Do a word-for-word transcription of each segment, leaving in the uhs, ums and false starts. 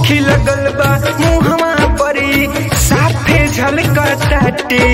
भूखी लगल बा मुहवा परी साफे झलकताटे।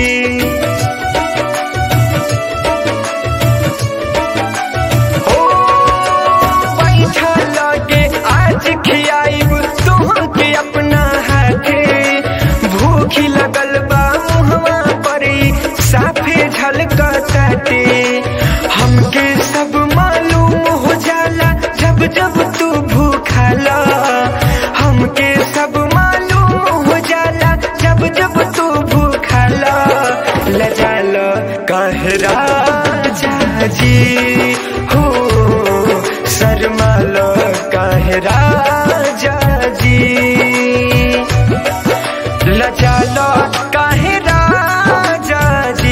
ओ पैठा लगे आज खियाइब तुहके अपना हाथे। भूखी लगल बा मुहवा परी साफे झलकताटे। हमके सब मालूम हो जाला जब जब तू भूखाला। हमके सब मालूम हो जाला जब जब तू भूखाला। लजाला काहे राजा जी हो शर्माला काहे राजा जी। लजाला काहे राजा जी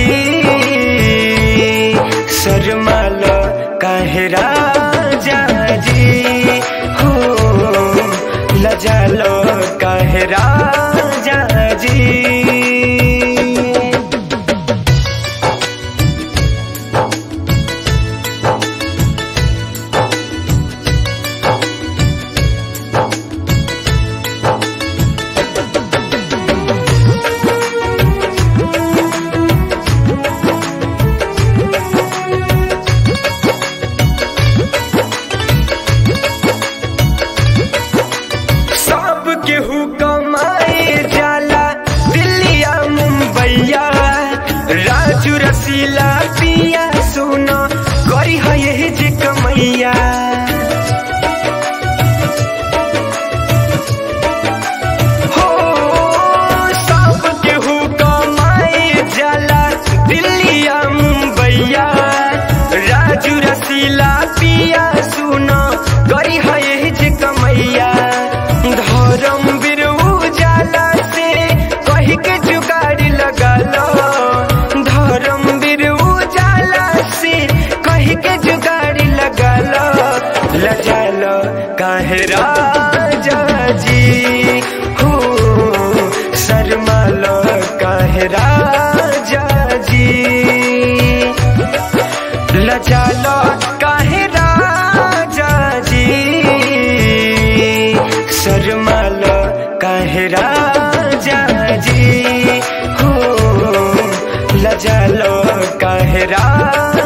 शर्माला काहे राजा जी हो लजाला काहे राजा जी। केहू कमाए जाला दिल्लिया मुंबईया। राजू रसीला पिया सुनो करी है यही जे कमैया। हो सब केहू कमाए जाला दिल्लिया मुंबईया। राजू रसीला पिया सुनो करी है यही जे कमैया। धर्मवीर उजाला से कही के जुगाड़ी लगा लो। धर्मवीर उजाला से कही के जुगाड़ी लगा लो। लजालो काहे राजा जी हो शर्मालो काहे राजा जी। लजालो काहे राजा जी शर्माला काहे राजा जी हो लजाला काहे राजा।